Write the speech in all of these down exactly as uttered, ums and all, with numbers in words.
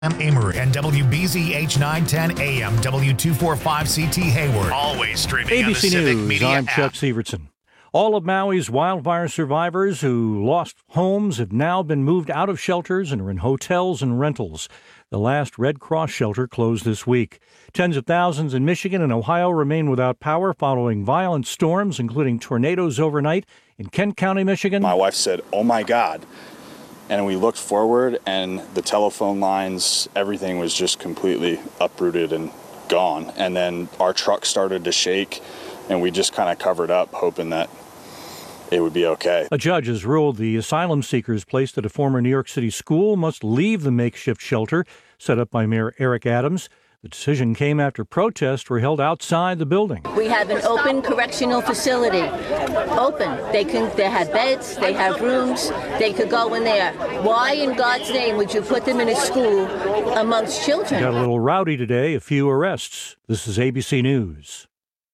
Amory and W B Z H nine ten A M, W two forty-five C T Hayward. Always streaming A B C on the Civic News, Media I'm app. Chuck Severson. All of Maui's wildfire survivors who lost homes have now been moved out of shelters and are in hotels and rentals. The last Red Cross shelter closed this week. Tens of thousands in Michigan and Ohio remain without power following violent storms, including tornadoes overnight in Kent County, Michigan. My wife said, "Oh my God." And we looked forward, and the telephone lines, everything was just completely uprooted and gone. And then our truck started to shake, and we just kind of covered up, hoping that it would be okay. A judge has ruled the asylum seekers placed at a former New York City school must leave the makeshift shelter set up by Mayor Eric Adams. The decision came after protests were held outside the building. We have an open correctional facility. Open. They can. They have beds. They have rooms. They could go in there. Why in God's name would you put them in a school amongst children? Got a little rowdy today. A few arrests. This is A B C News.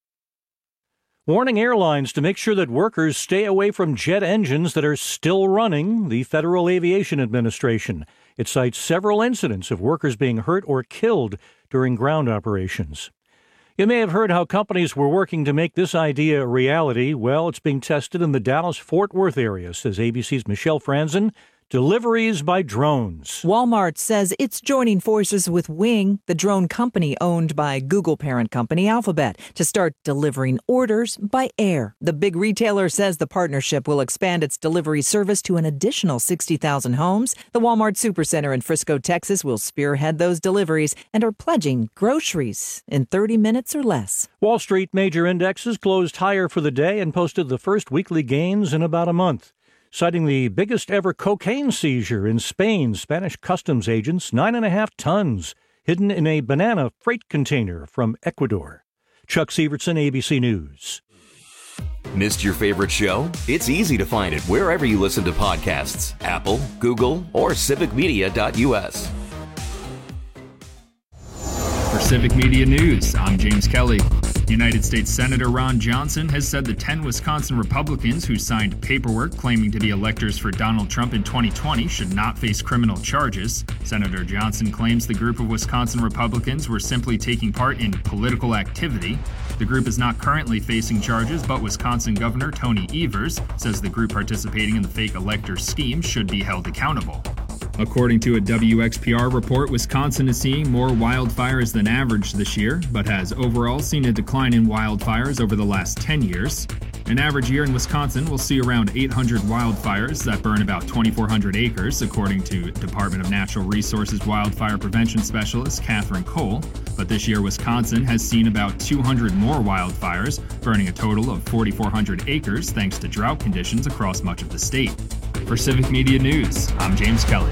Warning airlines to make sure that workers stay away from jet engines that are still running. The Federal Aviation Administration. It cites several incidents of workers being hurt or killed during ground operations. You may have heard how companies were working to make this idea a reality. Well, it's being tested in the Dallas-Fort Worth area, says A B C's Michelle Franzen. Deliveries by drones. Walmart says it's joining forces with Wing, the drone company owned by Google parent company Alphabet, to start delivering orders by air. The big retailer says the partnership will expand its delivery service to an additional sixty thousand homes. The Walmart Supercenter in Frisco, Texas will spearhead those deliveries and are pledging groceries in thirty minutes or less. Wall Street major indexes closed higher for the day and posted the first weekly gains in about a month. Citing the biggest ever cocaine seizure in Spain, Spanish customs agents, nine and a half tons, hidden in a banana freight container from Ecuador. Chuck Severson, A B C News. Missed your favorite show? It's easy to find it wherever you listen to podcasts. Apple, Google, or civic media dot U S. For Civic Media News, I'm James Kelly. United States Senator Ron Johnson has said the ten Wisconsin Republicans who signed paperwork claiming to be electors for Donald Trump in twenty twenty should not face criminal charges. Senator Johnson claims the group of Wisconsin Republicans were simply taking part in political activity. The group is not currently facing charges, but Wisconsin Governor Tony Evers says the group participating in the fake elector scheme should be held accountable. According to a W X P R report, Wisconsin is seeing more wildfires than average this year, but has overall seen a decline in wildfires over the last ten years. An average year in Wisconsin will see around eight hundred wildfires that burn about twenty-four hundred acres, according to Department of Natural Resources wildfire prevention specialist Catherine Cole. But this year, Wisconsin has seen about two hundred more wildfires, burning a total of forty-four hundred acres thanks to drought conditions across much of the state. For Civic Media News, I'm James Kelly.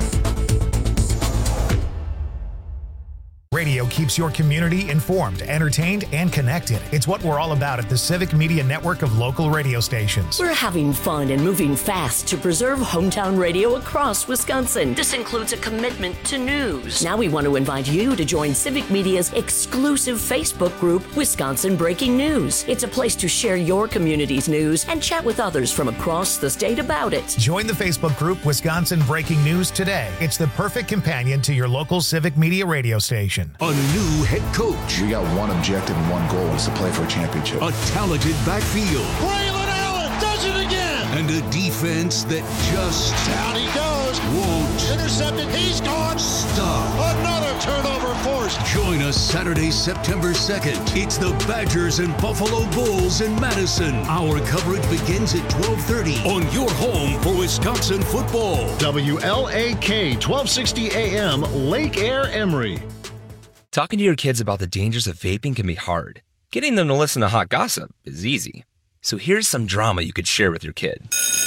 Radio keeps your community informed, entertained, and connected. It's what we're all about at the Civic Media Network of local radio stations. We're having fun and moving fast to preserve hometown radio across Wisconsin. This includes a commitment to news. Now we want to invite you to join Civic Media's exclusive Facebook group, Wisconsin Breaking News. It's a place to share your community's news and chat with others from across the state about it. Join the Facebook group, Wisconsin Breaking News, today. It's the perfect companion to your local Civic Media radio station. A new head coach. We got one objective and one goal, is to play for a championship. A talented backfield. Braylon Allen does it again. And a defense that just... Down he goes. Won't. Intercepted. He's gone. Stop. Another turnover forced. Join us Saturday, September second. It's the Badgers and Buffalo Bulls in Madison. Our coverage begins at twelve thirty on your home for Wisconsin football. W L A K, twelve sixty A M, Lake Air, Emory. Talking to your kids about the dangers of vaping can be hard. Getting them to listen to hot gossip is easy. So here's some drama you could share with your kid.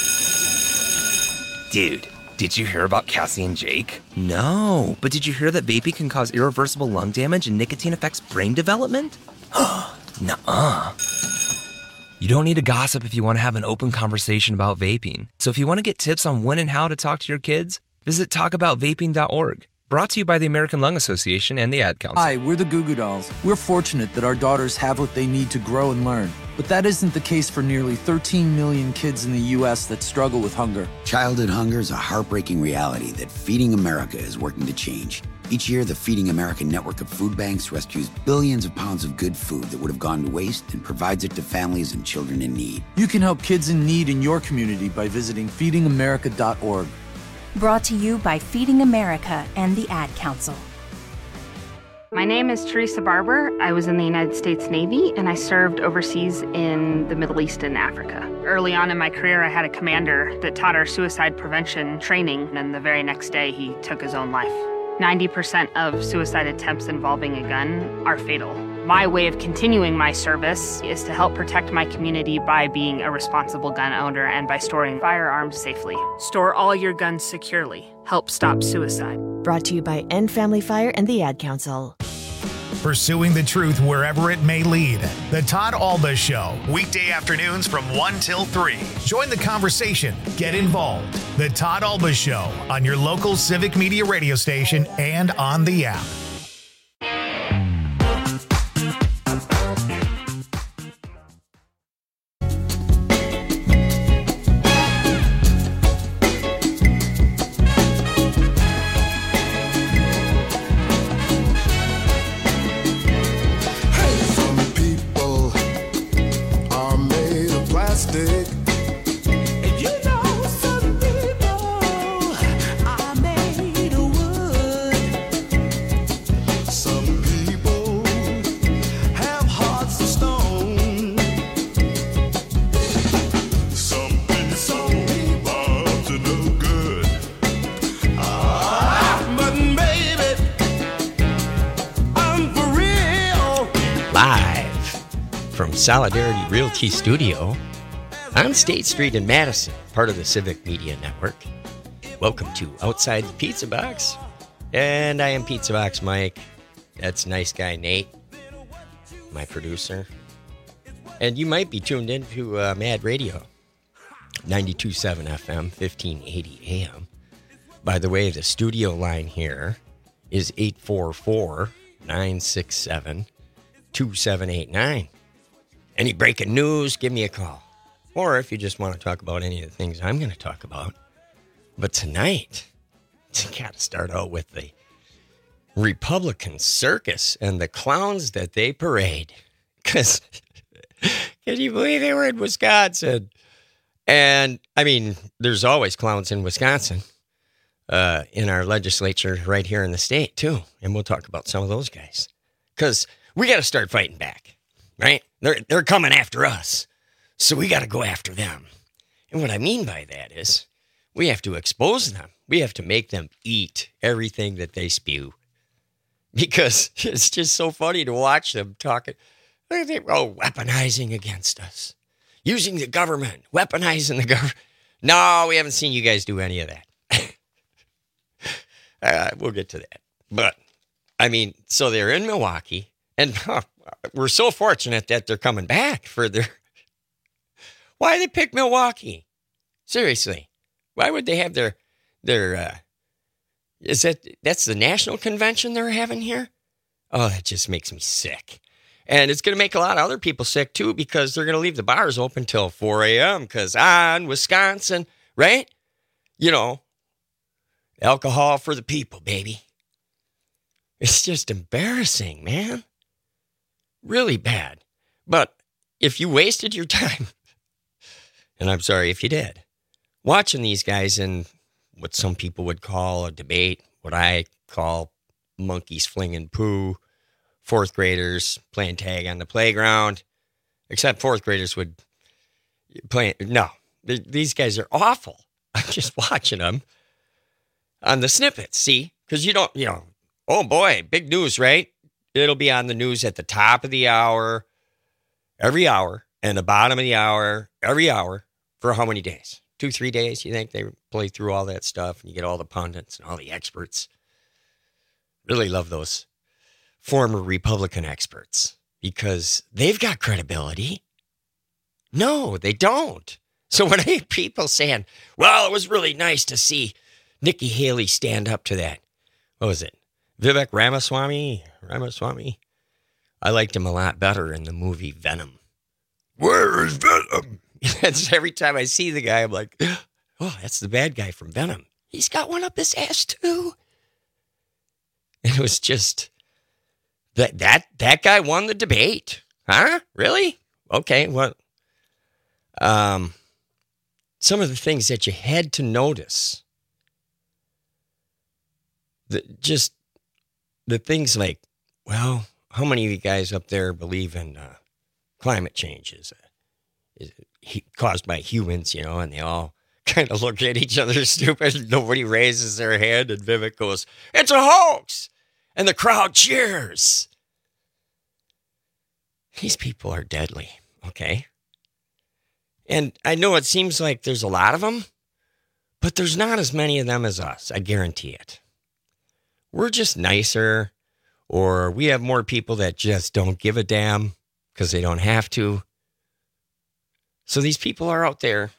Dude, did you hear about Cassie and Jake? No, but did you hear that vaping can cause irreversible lung damage and nicotine affects brain development? Nuh-uh. You don't need to gossip if you want to have an open conversation about vaping. So if you want to get tips on when and how to talk to your kids, visit talk about vaping dot org. Brought to you by the American Lung Association and the Ad Council. Hi, we're the Goo Goo Dolls. We're fortunate that our daughters have what they need to grow and learn. But that isn't the case for nearly thirteen million kids in the U S that struggle with hunger. Childhood hunger is a heartbreaking reality that Feeding America is working to change. Each year, the Feeding America network of food banks rescues billions of pounds of good food that would have gone to waste and provides it to families and children in need. You can help kids in need in your community by visiting feeding america dot org. Brought to you by Feeding America and the Ad Council. My name is Teresa Barber. I was in the United States Navy, and I served overseas in the Middle East and Africa. Early on in my career, I had a commander that taught our suicide prevention training, and the very next day, he took his own life. ninety percent of suicide attempts involving a gun are fatal. My way of continuing my service is to help protect my community by being a responsible gun owner and by storing firearms safely. Store all your guns securely. Help stop suicide. Brought to you by End Family Fire and the Ad Council. Pursuing the truth wherever it may lead. The Todd Alba Show, weekday afternoons from one till three. Join the conversation. Get involved. The Todd Alba Show on your local Civic Media radio station and on the app. Solidarity Realty Studio on State Street in Madison, part of the Civic Media Network. Welcome to Outside the Pizza Box. And I am Pizza Box Mike. That's nice guy Nate, my producer. And you might be tuned in to uh, Mad Radio, ninety-two point seven F M, fifteen eighty A M. By the way, the studio line here is eight four four, nine six seven, two seven eight nine. Any breaking news, give me a call. Or if you just want to talk about any of the things I'm going to talk about. But tonight, you got to start out with the Republican circus and the clowns that they parade. Because, can you believe they were in Wisconsin? And, I mean, there's always clowns in Wisconsin, uh, in our legislature right here in the state, too. And we'll talk about some of those guys. Because we got to start fighting back. Right? They're they're coming after us. So we got to go after them. And what I mean by that is we have to expose them. We have to make them eat everything that they spew. Because it's just so funny to watch them talking. They're oh, weaponizing against us. Using the government. Weaponizing the government. No, we haven't seen you guys do any of that. uh, we'll get to that. But, I mean, so they're in Milwaukee. And huh, we're so fortunate that they're coming back for their... Why they pick Milwaukee? Seriously. Why would they have their... their? Uh... Is that... That's the national convention they're having here? Oh, that just makes me sick. And it's going to make a lot of other people sick, too, because they're going to leave the bars open till four a.m. because on Wisconsin, right? You know, alcohol for the people, baby. It's just embarrassing, man. Really bad. But if you wasted your time, and I'm sorry if you did, watching these guys in what some people would call a debate, what I call monkeys flinging poo, fourth graders playing tag on the playground, except fourth graders would play. No, these guys are awful. I'm just watching them on the snippets, see? Because you don't, you know, oh boy, big news, right? It'll be on the news at the top of the hour, every hour, and the bottom of the hour, every hour, for how many days? Two, three days, you think they play through all that stuff, and you get all the pundits and all the experts. Really love those former Republican experts, because they've got credibility. No, they don't. So when I hear people saying, well, it was really nice to see Nikki Haley stand up to that. What was it? Vivek Ramaswamy, Ramaswamy. I liked him a lot better in the movie Venom. Where is Venom? That's every time I see the guy, I'm like, oh, that's the bad guy from Venom. He's got one up his ass too. It was just that that that guy won the debate. Huh? Really? Okay, well, um, some of the things that you had to notice, the, just the things like, well, how many of you guys up there believe in uh, climate change is, uh, is he, caused by humans, you know, and they all kind of look at each other stupid. Nobody raises their hand, and Vivek goes, "It's a hoax!" And the crowd cheers. These people are deadly, okay? And I know it seems like there's a lot of them, but there's not as many of them as us. I guarantee it. We're just nicer, or we have more people that just don't give a damn because they don't have to. So these people are out there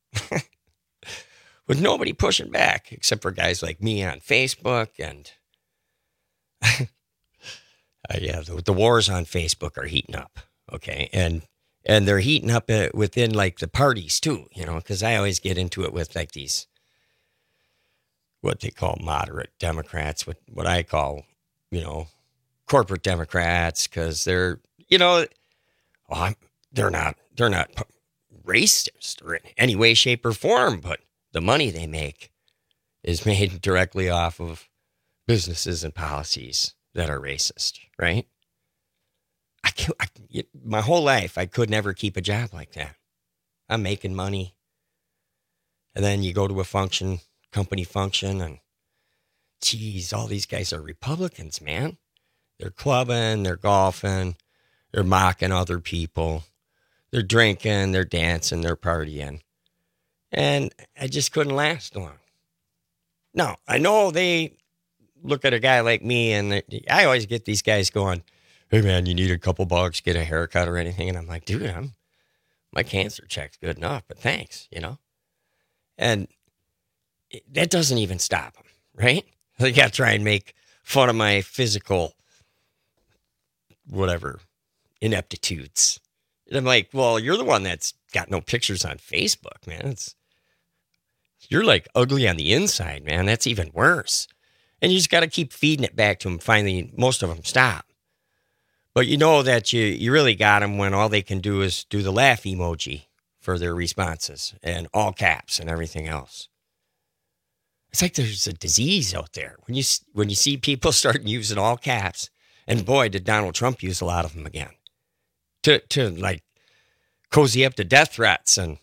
with nobody pushing back except for guys like me on Facebook. And uh, yeah, the, the wars on Facebook are heating up, okay? And and they're heating up uh, within like the parties too, you know, because I always get into it with like these, what they call moderate Democrats, what, what I call, you know, corporate Democrats, because they're, you know, oh, I'm, they're not, they're not racist or in any way, shape, or form, but the money they make is made directly off of businesses and policies that are racist, right? I can't, I, my whole life, I could never keep a job like that. I'm making money. And then you go to a function, company function, and geez, all these guys are Republicans, man. They're clubbing, they're golfing, they're mocking other people. They're drinking, they're dancing, they're partying. And I just couldn't last long. No, I know they look at a guy like me, and they, I always get these guys going, "Hey, man, you need a couple bucks, get a haircut or anything?" And I'm like, dude, I'm my cancer check's good enough, but thanks, you know? And it, that doesn't even stop them, right? They got to try and make fun of my physical, whatever, ineptitudes. And I'm like, well, you're the one that's got no pictures on Facebook, man. It's, you're like ugly on the inside, man. That's even worse. And you just got to keep feeding it back to them. Finally, most of them stop. But you know that you, you really got them when all they can do is do the laugh emoji for their responses and all caps and everything else. It's like there's a disease out there. When you when you see people starting using all caps, and boy, did Donald Trump use a lot of them again. To, to like, cozy up to death threats and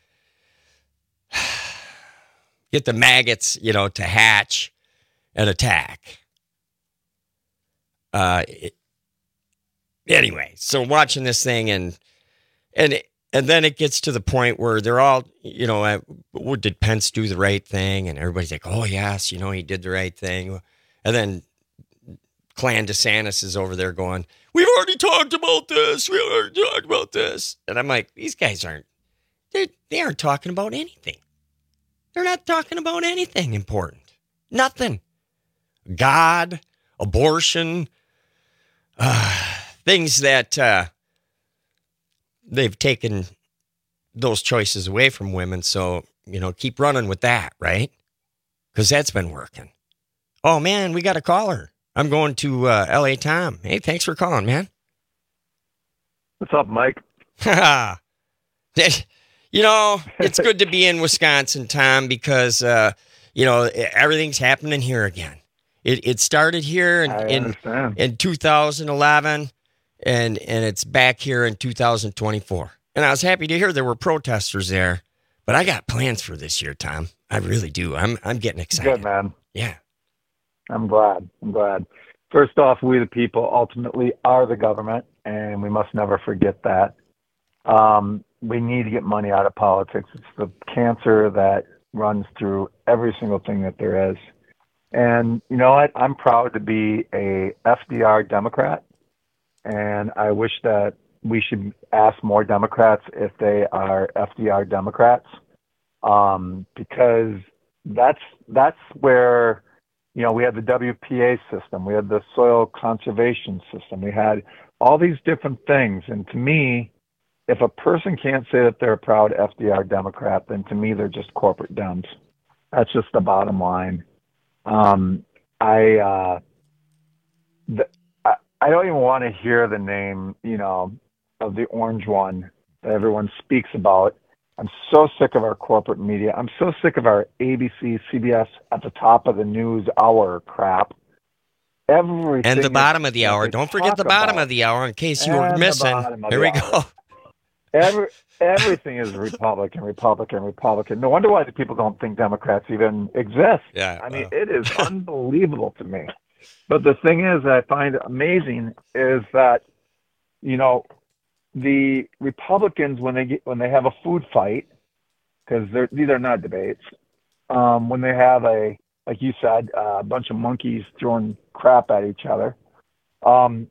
get the maggots, you know, to hatch and attack. Uh, it, anyway, so watching this thing and and and then it gets to the point where they're all, you know, uh, did Pence do the right thing? And everybody's like, oh yes, you know, he did the right thing. And then Clan DeSantis is over there going, we've already talked about this. We already talked about this. And I'm like, these guys aren't, they they aren't talking about anything. They're not talking about anything important. Nothing. God, abortion, uh, things that uh, they've taken those choices away from women. So, you know, keep running with that, right? Because that's been working. Oh, man, we got a caller. I'm going to uh, L A Tom. Hey, thanks for calling, man. What's up, Mike? You know, it's good to be in Wisconsin, Tom, because, uh, you know, everything's happening here again. It it started here in in, in two thousand eleven, and, and it's back here in two thousand twenty-four. And I was happy to hear there were protesters there, but I got plans for this year, Tom. I really do. I'm I'm getting excited. Good, man. Yeah. I'm glad. I'm glad. First off, we the people ultimately are the government, and we must never forget that. Um, we need to get money out of politics. It's the cancer that runs through every single thing that there is. And you know what? I'm proud to be a F D R Democrat, and I wish that we should ask more Democrats if they are F D R Democrats, um, because that's that's where, you know, we had the W P A system, we had the soil conservation system, we had all these different things. And to me, if a person can't say that they're a proud F D R Democrat, then to me, they're just corporate Dems. That's just the bottom line. Um, I, uh, the, I, I don't even want to hear the name, you know, of the orange one that everyone speaks about. I'm so sick of our corporate media. I'm so sick of our A B C, C B S at the top of the news hour crap. Everything and the bottom is, of the hour. Don't forget the bottom about. of the hour in case you and were missing. Here we hour. go. Every, everything is Republican, Republican, Republican. No wonder why the people don't think Democrats even exist. Yeah, I mean, uh, it is unbelievable to me. But the thing is, I find amazing is that, you know, the Republicans, when they get, when they have a food fight, because these are not debates, um, when they have a, like you said, uh, a bunch of monkeys throwing crap at each other, um,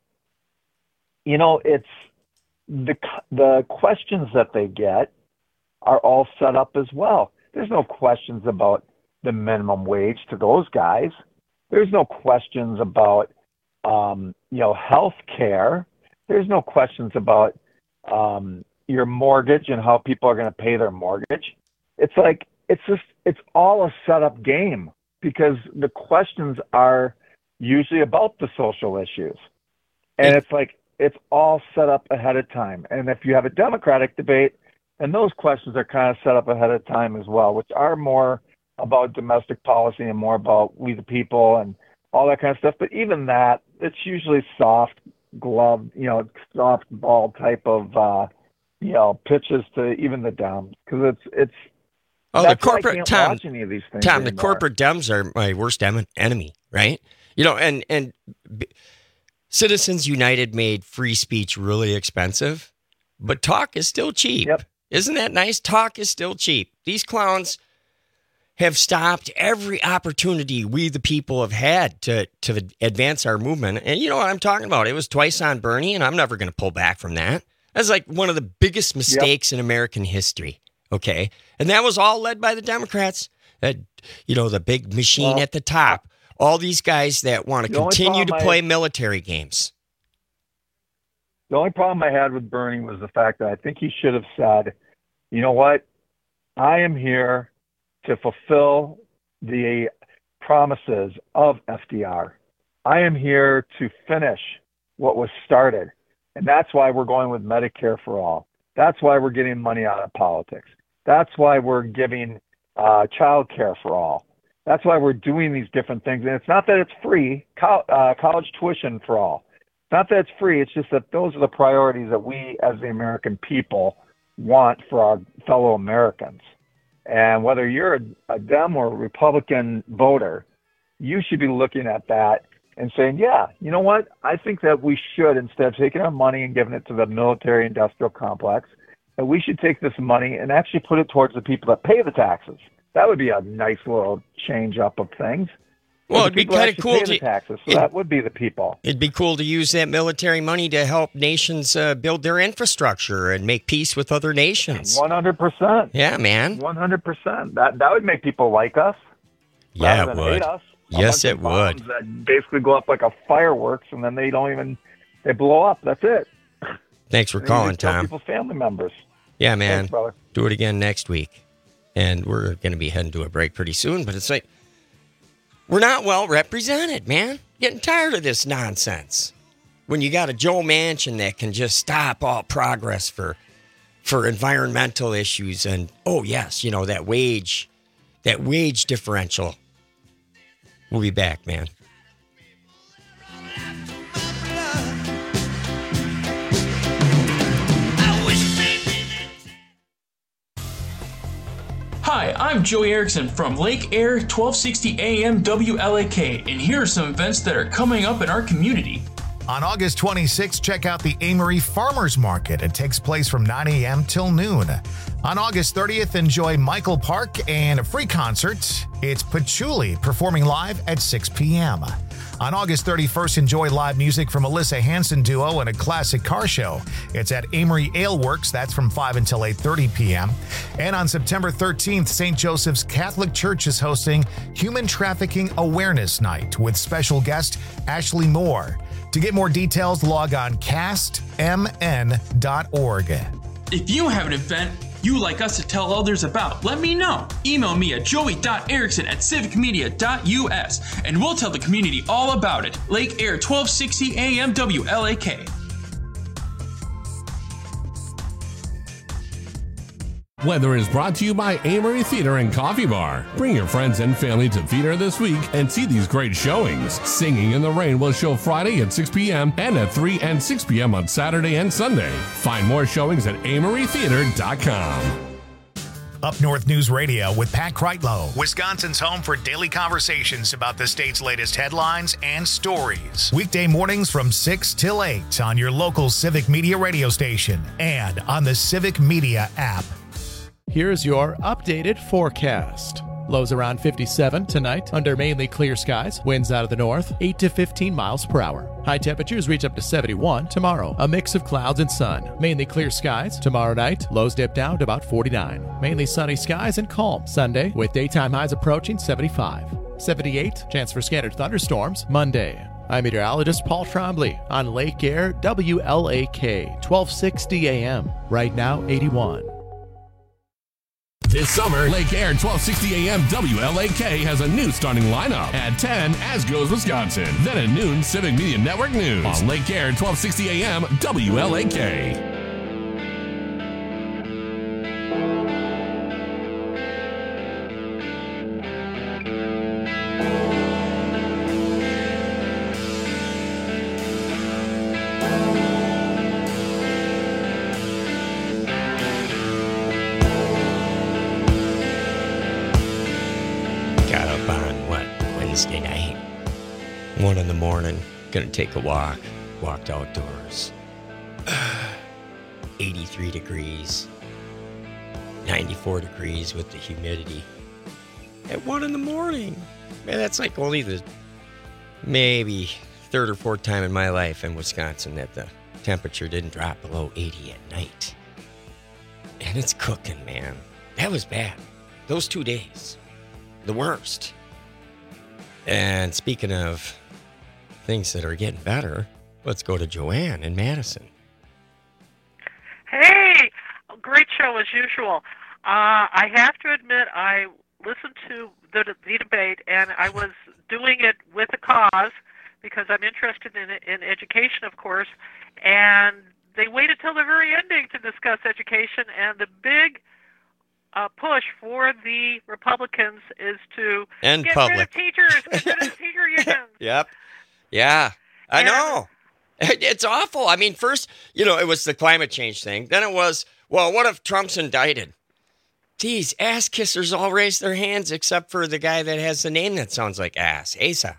you know, it's the the questions that they get are all set up as well. There's no questions about the minimum wage to those guys. There's no questions about, um, you know, health care. There's no questions about um, your mortgage and how people are going to pay their mortgage. It's like, it's just, it's all a set-up game because the questions are usually about the social issues. And it's like, it's all set up ahead of time. And if you have a Democratic debate, and those questions are kind of set up ahead of time as well, which are more about domestic policy and more about we the people and all that kind of stuff. But even that, it's usually soft glove, you know, soft ball type of, uh, you know, pitches to even the Dems. Because it's, it's, oh, the corporate, Tom, watch any of these things Tom, the anymore. corporate Dems are my worst em- enemy, right? You know, and, and b- Citizens United made free speech really expensive, but talk is still cheap. Yep. Isn't that nice? Talk is still cheap. These clowns have stopped every opportunity we, the people, have had to, to advance our movement. And you know what I'm talking about? It was twice on Bernie, and I'm never going to pull back from that. That's like one of the biggest mistakes yep. in American history, okay? And that was all led by the Democrats. That, you know, the big machine well, at the top. All these guys that want to continue to play I, military games. The only problem I had with Bernie was the fact that I think he should have said, you know what? I am here to fulfill the promises of F D R. I am here to finish what was started. And that's why we're going with Medicare for all. That's why we're getting money out of politics. That's why we're giving uh, child care for all. That's why we're doing these different things. And it's not that it's free, co- uh, college tuition for all. It's not that it's free. It's just that those are the priorities that we as the American people want for our fellow Americans. And whether you're a, a Dem or a Republican voter, you should be looking at that and saying, yeah, you know what? I think that we should, instead of taking our money and giving it to the military industrial complex, that we should take this money and actually put it towards the people that pay the taxes. That would be a nice little change up of things. Well, it'd be kind of cool to taxes, so that would be the people. It'd be cool to use that military money to help nations uh, build their infrastructure and make peace with other nations. One hundred percent. Yeah, man. One hundred percent. That that would make people like us. Yeah, it would. Hate us. Yes, it would. That basically go up like a fireworks, and then they don't even they blow up. That's it. Thanks for calling, Tom. People's family members. Yeah, man. Thanks, brother. Do it again next week. And we're going to be heading to a break pretty soon, but it's like, we're not well represented, man. Getting tired of this nonsense. When you got a Joe Manchin that can just stop all progress for for environmental issues and, oh, yes, you know, that wage, that wage differential. We'll be back, man. Hi, I'm Joey Erickson from Lake Air twelve sixty A M W L A K, and here are some events that are coming up in our community. On August twenty-sixth, check out the Amory Farmers Market. It takes place from nine a.m. till noon. On August thirtieth, enjoy Michael Park and a free concert. It's Patchouli performing live at six p.m. On August thirty-first, enjoy live music from Alyssa Hansen Duo and a classic car show. It's at Amory Ale Works. That's from five until eight thirty p.m. And on September thirteenth, Saint Joseph's Catholic Church is hosting Human Trafficking Awareness Night with special guest Ashley Moore. To get more details, log on cast m n dot org. If you have an event you like us to tell others about, let me know. Email me at joey dot erickson at civic media dot u s and we'll tell the community all about it. Lake Air, twelve sixty A M W L A K. Weather is brought to you by Amory Theater and Coffee Bar. Bring your friends and family to theater this week and see these great showings. Singing in the Rain will show Friday at six p.m. and at three and six p.m. on Saturday and Sunday. Find more showings at amory theater dot com. Up North News Radio with Pat Kreitlow, Wisconsin's home for daily conversations about the state's latest headlines and stories. Weekday mornings from six till eight on your local Civic Media radio station and on the Civic Media app. Here's your updated forecast. Lows around fifty-seven tonight under mainly clear skies. Winds out of the north, eight to fifteen miles per hour. High temperatures reach up to seventy-one tomorrow. A mix of clouds and sun. Mainly clear skies. Tomorrow night, lows dip down to about forty-nine. Mainly sunny skies and calm. Sunday, with daytime highs approaching seventy-five. seventy-eight, chance for scattered thunderstorms. Monday. I'm meteorologist Paul Trombley on Lake Air W L A K, twelve sixty A M. Right now, eighty-one. This summer, Lake Air twelve sixty A M W L A K has a new starting lineup. At ten, As Goes Wisconsin. Then at noon, Civic Media Network News on Lake Air twelve sixty A M W L A K. Wednesday night, one in the morning, gonna take a walk, walked outdoors, eighty-three degrees, ninety-four degrees with the humidity, at one in the morning. Man, that's like only the maybe third or fourth time in my life in Wisconsin that the temperature didn't drop below eighty at night. And it's cooking, man. That was bad. Those two days, the worst. And speaking of things that are getting better, let's go to Joanne in Madison. Hey, great show as usual. Uh, I have to admit, I listened to the, the debate, and I was doing it with a cause because I'm interested in in education, of course. And they waited till the very ending to discuss education, and the big Uh, push for the Republicans is to End get public. rid of teachers, get rid of teacher unions. Yep. Yeah, I And- know. It's awful. I mean, first, you know, it was the climate change thing. Then it was, well, what if Trump's indicted? These ass kissers all raised their hands except for the guy that has the name that sounds like ass, Asa.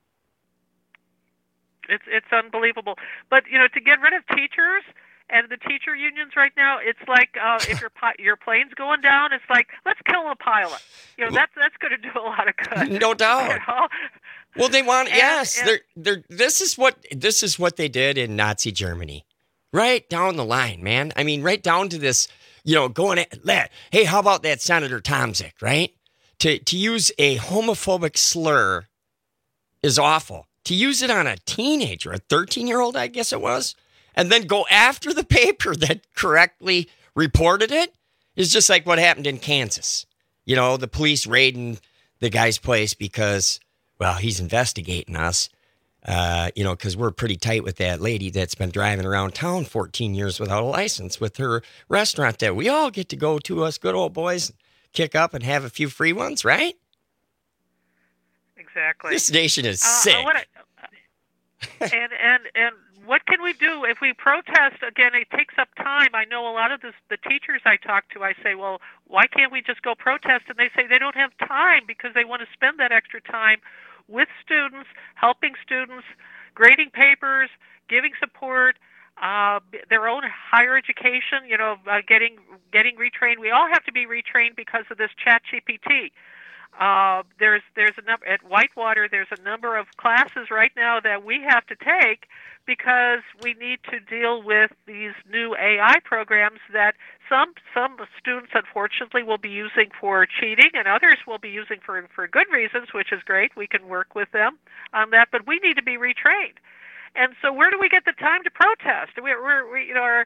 It's it's unbelievable. But you know, to get rid of teachers and the teacher unions right now, it's like uh, if your pi- your plane's going down, it's like let's kill a pilot. You know, that's that's going to do a lot of good. No doubt. You know? Well, they want And- yes. and- they're they're. This is what this is what they did in Nazi Germany, right down the line, man. I mean, right down to this. You know, going at that. Hey, how about that Senator Tomzik, right? To to use a homophobic slur is awful. To use it on a teenager, a thirteen-year-old, I guess it was, and then go after the paper that correctly reported it is just like what happened in Kansas. You know, the police raiding the guy's place because, well, he's investigating us, uh, you know, because we're pretty tight with that lady that's been driving around town fourteen years without a license with her restaurant that we all get to go to, us good old boys, kick up and have a few free ones, right? Exactly. This nation is Uh, sick. I wanna, and and and what can we do if we protest again? It takes up time. I know a lot of this, the teachers I talk to. I say, well, why can't we just go protest? And they say they don't have time because they want to spend that extra time with students, helping students, grading papers, giving support, uh, their own higher education. You know, uh, getting getting retrained. We all have to be retrained because of this Chat G P T. Uh, there's there's a number at Whitewater. There's a number of classes right now that we have to take because we need to deal with these new A I programs that some some students unfortunately will be using for cheating, and others will be using for for good reasons, which is great. We can work with them on that, but we need to be retrained. And so, where do we get the time to protest? We're, we're we, you know, our,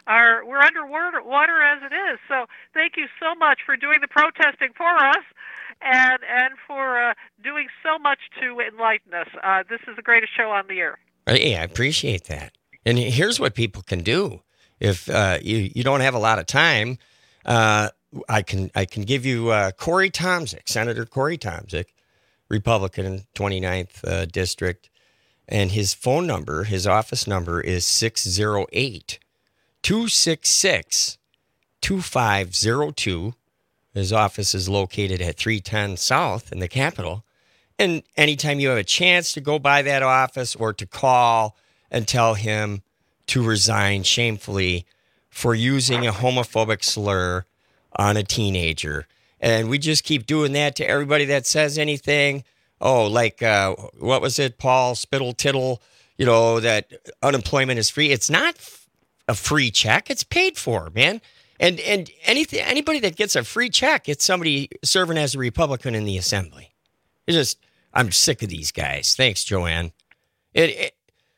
are we're underwater water as it is. So thank you so much for doing the protesting for us, and and for uh, doing so much to enlighten us. Uh, this is the greatest show on the air. Hey, I appreciate that. And here's what people can do if uh, you you don't have a lot of time. Uh, I can I can give you uh, Corey Tomczyk, Senator Corey Tomczyk, Republican, twenty-ninth uh, District, and his phone number, his office number is six oh eight, two six six, two five oh two. His office is located at three ten South in the Capitol. And anytime you have a chance to go by that office or to call and tell him to resign shamefully for using a homophobic slur on a teenager. And we just keep doing that to everybody that says anything. Oh, like, uh, what was it, Paul Spittle Tittle, you know, that unemployment is free. It's not a free check. It's paid for, man. And and anything, anybody that gets a free check, it's somebody serving as a Republican in the Assembly. It's just, I'm sick of these guys. Thanks, Joanne. It, it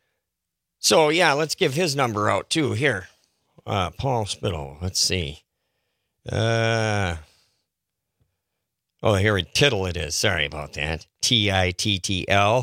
So, yeah, let's give his number out, too. Here, uh, Paul Spittle. Let's see. Uh, oh, here, Tittle it is. Sorry about that. T I T T L.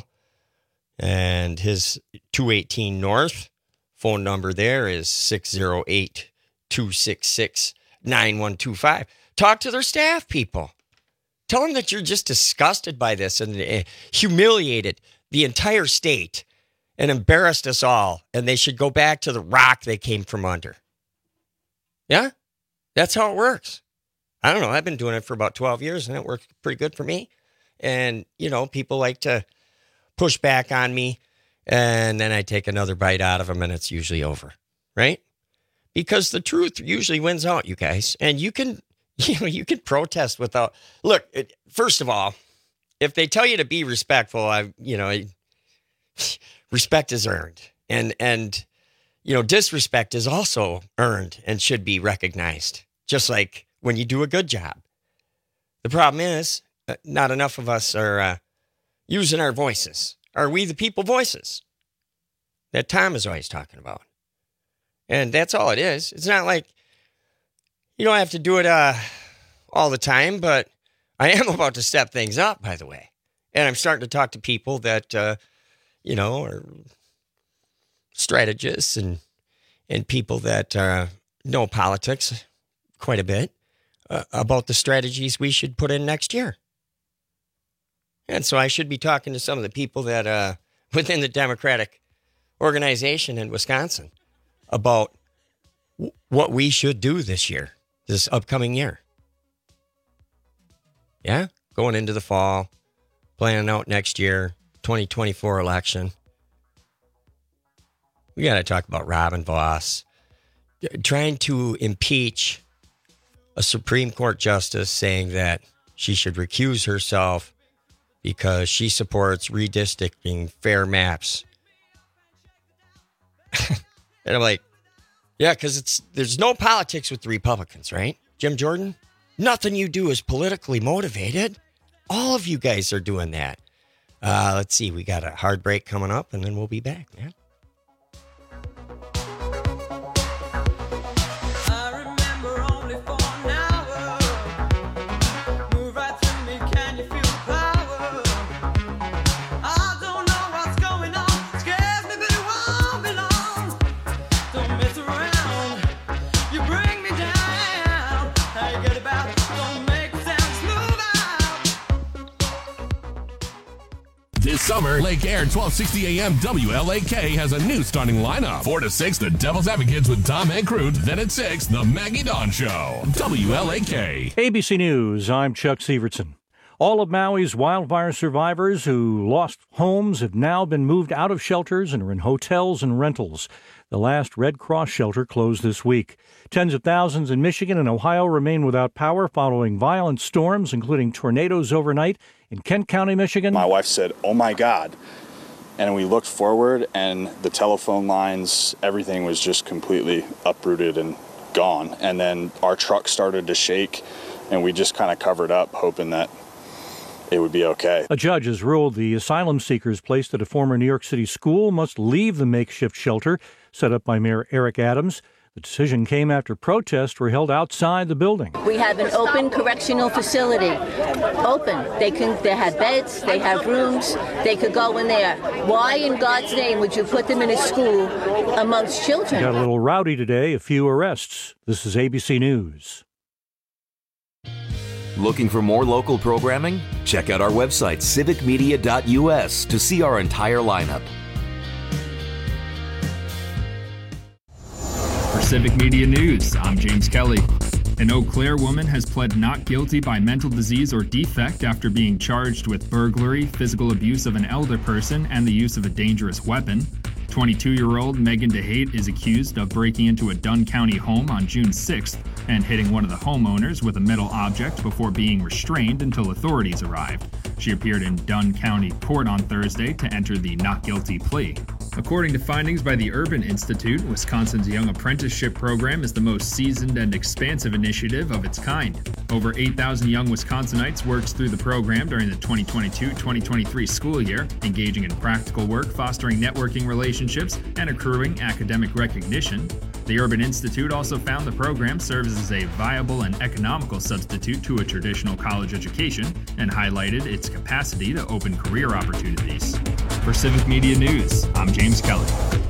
And his two eighteen North phone number there is six oh eight, two six six, nine one two five. Talk to their staff people. Tell them that you're just disgusted by this and uh, humiliated the entire state and embarrassed us all, and they should go back to the rock they came from under. Yeah? That's how it works. I don't know. I've been doing it for about twelve years, and it works pretty good for me. And, you know, people like to push back on me, and then I take another bite out of them, and it's usually over, right? Because the truth usually wins out, you guys. And you can, you know, you can protest without... Look, it, first of all, if they tell you to be respectful, I, you know... respect is earned, and and you know, disrespect is also earned and should be recognized, just like when you do a good job. The problem is uh, not enough of us are uh, using our voices. Are we the people voices that Tom is always talking about? And that's all it is. It's not like you don't have to do it uh, all the time, but I am about to step things up, by the way, and I'm starting to talk to people that. Uh, you know, or strategists and and people that uh, know politics quite a bit uh, about the strategies we should put in next year. And so I should be talking to some of the people that uh, within the Democratic organization in Wisconsin about w- what we should do this year, this upcoming year. Yeah, going into the fall, planning out next year. twenty twenty-four election. We got to talk about Robin Vos trying to impeach a Supreme Court justice, saying that she should recuse herself because she supports redistricting fair maps. And I'm like, yeah, because it's there's no politics with the Republicans, right? Jim Jordan, nothing you do is politically motivated. All of you guys are doing that. Uh, let's see. We got a hard break coming up, and then we'll be back, man. This summer, Lake Air twelve sixty A M W L A K has a new starting lineup. four to six, the Devil's Advocates with Tom Hankrut. Then at six, the Maggie Dawn Show. W L A K. A B C News, I'm Chuck Severson. All of Maui's wildfire survivors who lost homes have now been moved out of shelters and are in hotels and rentals. The last Red Cross shelter closed this week. Tens of thousands in Michigan and Ohio remain without power following violent storms, including tornadoes overnight in Kent County, Michigan. My wife said, "Oh my God." And we looked forward, and the telephone lines, everything was just completely uprooted and gone. And then our truck started to shake, and we just kind of covered up, hoping that it would be okay. A judge has ruled the asylum seekers placed at a former New York City school must leave the makeshift shelter set up by Mayor Eric Adams. The decision came after protests were held outside the building. We have an open correctional facility. Open. They can. They have beds. They have rooms. They could go in there. Why in God's name would you put them in a school amongst children? Got a little rowdy today. A few arrests. This is A B C News. Looking for more local programming? Check out our website, civic media dot u s, to see our entire lineup. For Civic Media News, I'm James Kelly. An Eau Claire woman has pled not guilty by mental disease or defect after being charged with burglary, physical abuse of an elder person, and the use of a dangerous weapon. twenty-two-year-old Megan DeHate is accused of breaking into a Dunn County home on June sixth and hitting one of the homeowners with a metal object before being restrained until authorities arrived. She appeared in Dunn County Court on Thursday to enter the not guilty plea. According to findings by the Urban Institute, Wisconsin's Young Apprenticeship Program is the most seasoned and expansive initiative of its kind. Over eight thousand young Wisconsinites worked through the program during the twenty twenty-two twenty twenty-three school year, engaging in practical work, fostering networking relationships, and accruing academic recognition. The Urban Institute also found the program serves as a viable and economical substitute to a traditional college education and highlighted its capacity to open career opportunities. For Civic Media News, I'm James Kelly.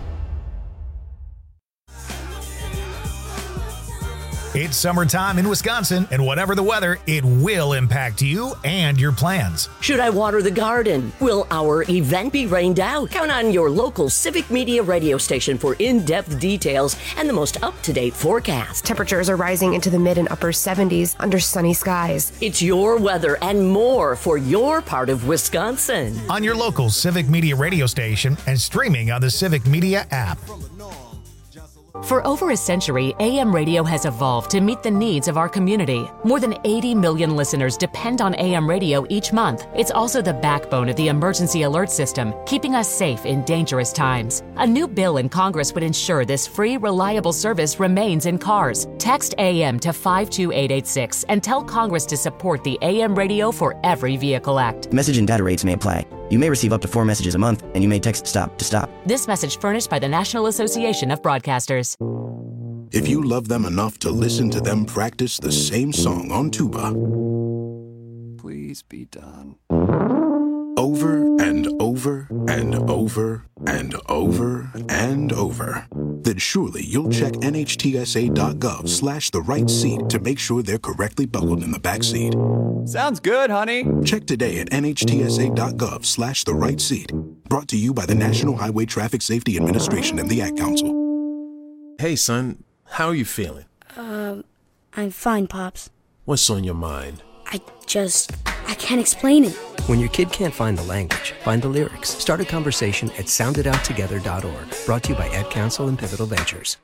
It's summertime in Wisconsin, and whatever the weather, it will impact you and your plans. Should I water the garden? Will our event be rained out? Count on your local Civic Media radio station for in-depth details and the most up-to-date forecast. Temperatures are rising into the mid and upper seventies under sunny skies. It's your weather and more for your part of Wisconsin. On your local Civic Media radio station and streaming on the Civic Media app. For over a century, A M radio has evolved to meet the needs of our community. More than eighty million listeners depend on A M radio each month. It's also the backbone of the emergency alert system, keeping us safe in dangerous times. A new bill in Congress would ensure this free, reliable service remains in cars. Text A M to five two eight eight six and tell Congress to support the A M Radio for Every Vehicle Act. Message and data rates may apply. You may receive up to four messages a month, and you may text STOP to stop. This message furnished by the National Association of Broadcasters. If you love them enough to listen to them practice the same song on tuba, please be done. Over and over and over and over and over, then surely you'll check N H T S A dot gov slash the right seat to make sure they're correctly buckled in the back seat. Sounds good, honey. Check today at N H T S A dot gov slash the right seat. Brought to you by the National Highway Traffic Safety Administration and the Ad Council. Hey, son, how are you feeling? Um, I'm fine, Pops. What's on your mind? I just, I can't explain it. When your kid can't find the language, find the lyrics. Start a conversation at sound it out together dot org. Brought to you by Ad Council and Pivotal Ventures.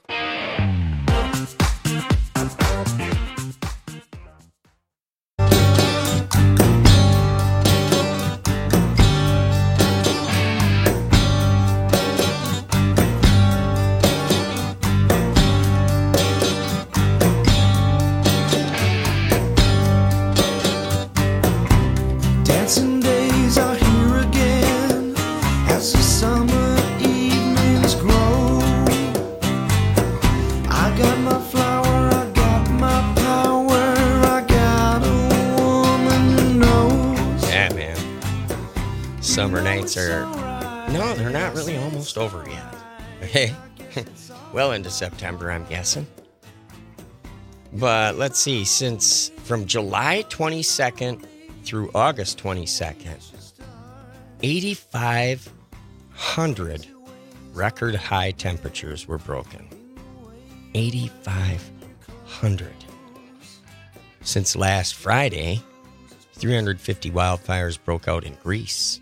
Summer nights are, no, they're not really almost over yet. Okay, well into September, I'm guessing. But let's see, since from July twenty-second through August twenty-second, eighty-five hundred record high temperatures were broken. eighty-five hundred. Since last Friday, three hundred fifty wildfires broke out in Greece.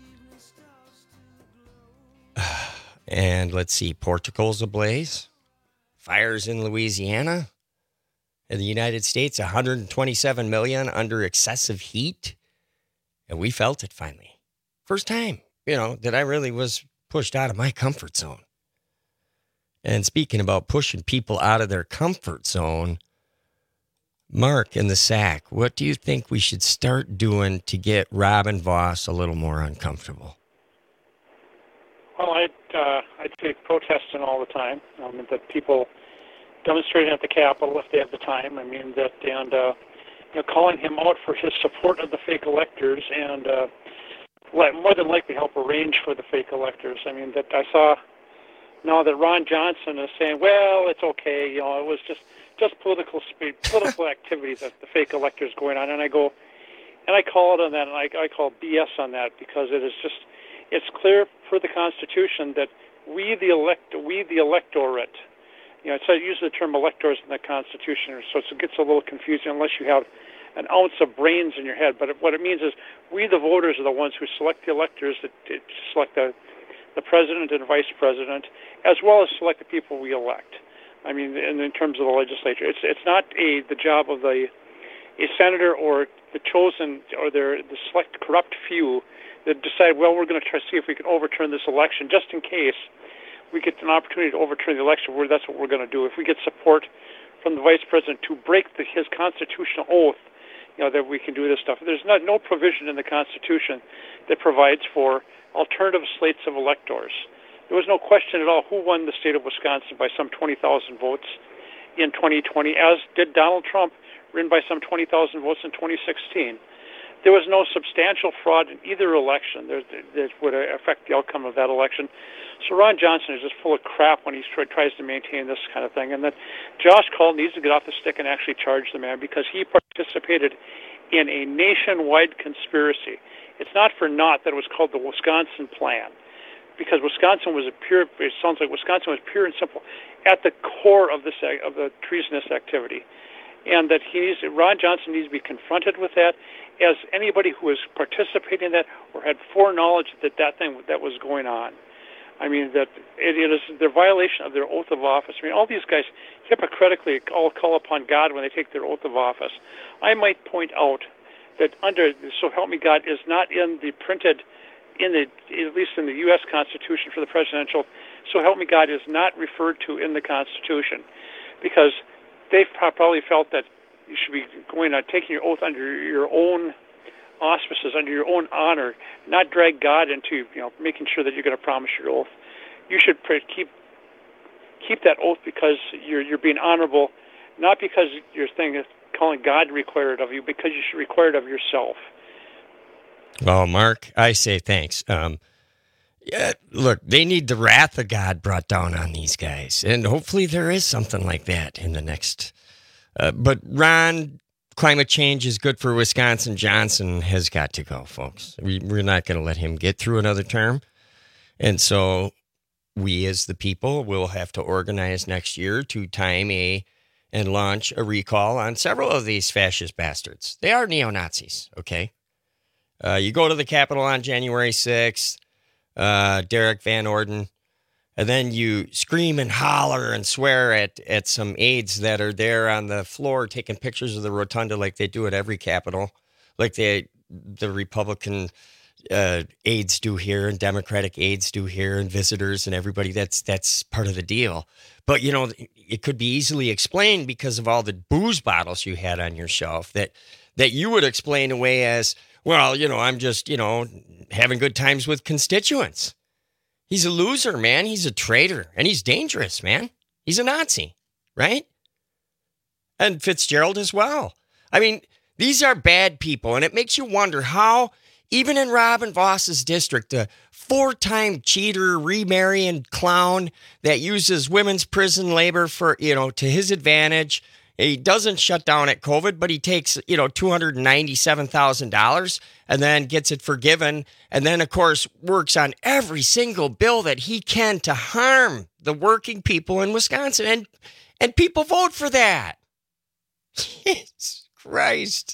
And let's see, Portugal's ablaze. Fires in Louisiana. In the United States, one hundred twenty-seven million under excessive heat. And we felt it finally. First time, you know, that I really was pushed out of my comfort zone. And speaking about pushing people out of their comfort zone, Mark in the Sack, what do you think we should start doing to get Robin Voss a little more uncomfortable? Well, I'd, uh, I'd say protesting all the time, um, that people demonstrating at the Capitol if they have the time. I mean, that, and, uh, you know, calling him out for his support of the fake electors and uh, more than likely help arrange for the fake electors. I mean, that I saw now that Ron Johnson is saying, well, it's okay, you know, it was just, just political speed, political activity that the fake electors going on. And I go, and I call it on that, and I, I call B S on that, because it is just, it's clear for the Constitution that we the elect, we the electorate, you know, it's, I use the term electors in the Constitution, so it gets a little confusing unless you have an ounce of brains in your head. But what it means is we the voters are the ones who select the electors that, that select the, the president and vice president, as well as select the people we elect. I mean, in, in terms of the legislature, it's it's not a the job of the a senator or the chosen or their the select corrupt few that decide, well, we're going to try to see if we can overturn this election, just in case we get an opportunity to overturn the election. Where that's what we're going to do. If we get support from the vice president to break the, his constitutional oath, you know, that we can do this stuff. There's not no provision in the Constitution that provides for alternative slates of electors. There was no question at all who won the state of Wisconsin by some twenty thousand votes in twenty twenty, as did Donald Trump, win by some twenty thousand votes in twenty sixteen. There was no substantial fraud in either election that, that would affect the outcome of that election. So Ron Johnson is just full of crap when he tries to maintain this kind of thing. And that Josh Call needs to get off the stick and actually charge the man, because he participated in a nationwide conspiracy. It's not for naught that it was called the Wisconsin Plan, because Wisconsin was a pure, it sounds like Wisconsin was pure and simple at the core of this, of the treasonous activity. And that he needs, Ron Johnson needs to be confronted with that, as anybody who was participating in that or had foreknowledge that that thing that was going on. I mean, that it, it is their violation of their oath of office. I mean, all these guys hypocritically all call upon God when they take their oath of office. I might point out that under, so help me God, is not in the printed, in the, at least in the U S Constitution for the presidential, so help me God is not referred to in the Constitution, because they probably felt that you should be going on taking your oath under your own auspices, under your own honor, not drag God into, you know, making sure that you're going to promise your oath. You should pray, keep keep that oath because you're you're being honorable, not because your thing is calling God required of you, because you should require it of yourself. Well, Mark, I say thanks. Um, yeah, look, they need the wrath of God brought down on these guys, and hopefully there is something like that in the next. Uh, but Ron, climate change is good for Wisconsin. Johnson has got to go, folks. We, we're not going to let him get through another term. And so we as the people will have to organize next year to time a and launch a recall on several of these fascist bastards. They are neo-Nazis, okay? Uh, you go to the Capitol on January sixth, uh, Derek Van Orden, and then you scream and holler and swear at, at some aides that are there on the floor taking pictures of the rotunda like they do at every Capitol, like they, the Republican uh, aides do here and Democratic aides do here and visitors and everybody. That's that's part of the deal. But, you know, it could be easily explained because of all the booze bottles you had on your shelf that that you would explain away as, well, you know, I'm just, you know, having good times with constituents. He's a loser, man. He's a traitor, and he's dangerous, man. He's a Nazi, right? And Fitzgerald as well. I mean, these are bad people, and it makes you wonder how, even in Robin Voss's district, a four-time cheater, remarrying clown that uses women's prison labor for, you know, to his advantage. He doesn't shut down at COVID, but he takes, you know, two hundred ninety-seven thousand dollars and then gets it forgiven. And then, of course, works on every single bill that he can to harm the working people in Wisconsin. And, and people vote for that. Jesus Christ.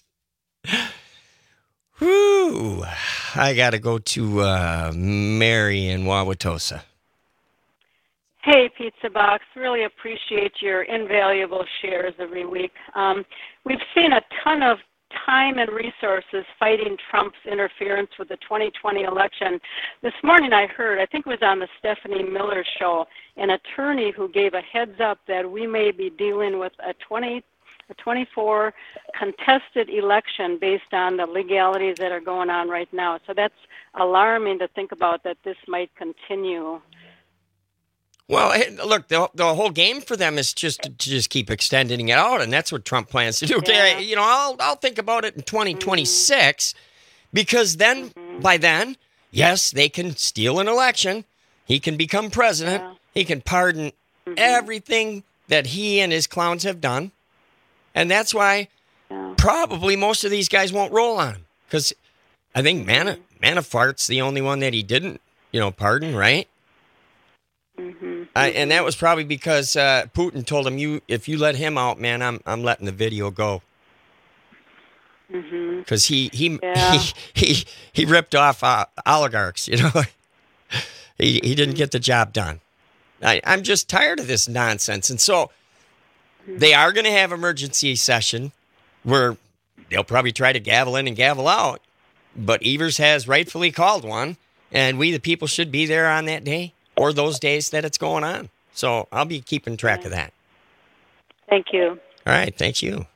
Whew. I got to go to uh, Mary in Wauwatosa. Hey, Pizza Box. Really appreciate your invaluable shares every week. Um, we've seen a ton of time and resources fighting Trump's interference with the twenty twenty election. This morning I heard, I think it was on the Stephanie Miller show, an attorney who gave a heads up that we may be dealing with a twenty, a twenty-four contested election based on the legalities that are going on right now. So that's alarming to think about that this might continue. Well, look, the the whole game for them is just to, to just keep extending it out, and that's what Trump plans to do. Okay, Yeah. you know, I'll I'll think about it in twenty twenty-six, because then Mm-hmm. by then, yes, they can steal an election. He can become president. Yeah. He can pardon Mm-hmm. everything that he and his clowns have done, and that's why Yeah. probably most of these guys won't roll on him, because I think Mana, Manafort's the only one that he didn't, you know, pardon, right? Mm-hmm. I, and that was probably because uh, Putin told him, "You, if you let him out, man, I'm I'm letting the video go." Mm-hmm. Because he he, Yeah. he he he ripped off uh, oligarchs, you know. he he didn't get the job done. I, I'm just tired of this nonsense, and so they are going to have emergency session where they'll probably try to gavel in and gavel out. But Evers has rightfully called one, and we the people should be there on that day or those days that it's going on. So I'll be keeping track of that. Thank you. All right, thank you.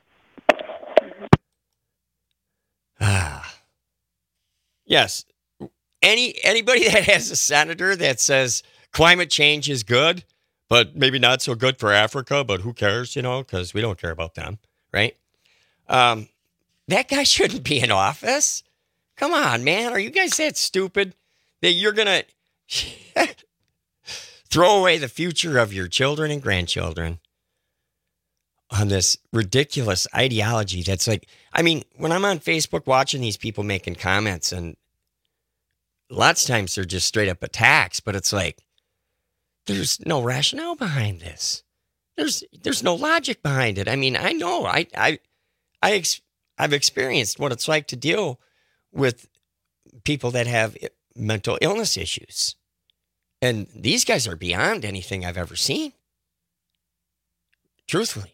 Ah, yes. Any anybody that has a senator that says climate change is good, but maybe not so good for Africa, but who cares, you know, because we don't care about them, right? Um, that guy shouldn't be in office. Come on, man. Are you guys that stupid that you're going to throw away the future of your children and grandchildren on this ridiculous ideology that's like, I mean, when I'm on Facebook watching these people making comments, and lots of times they're just straight up attacks, but it's like, there's no rationale behind this. There's there's no logic behind it. I mean, I know, I I I ex- I've experienced what it's like to deal with people that have mental illness issues. And these guys are beyond anything I've ever seen. Truthfully.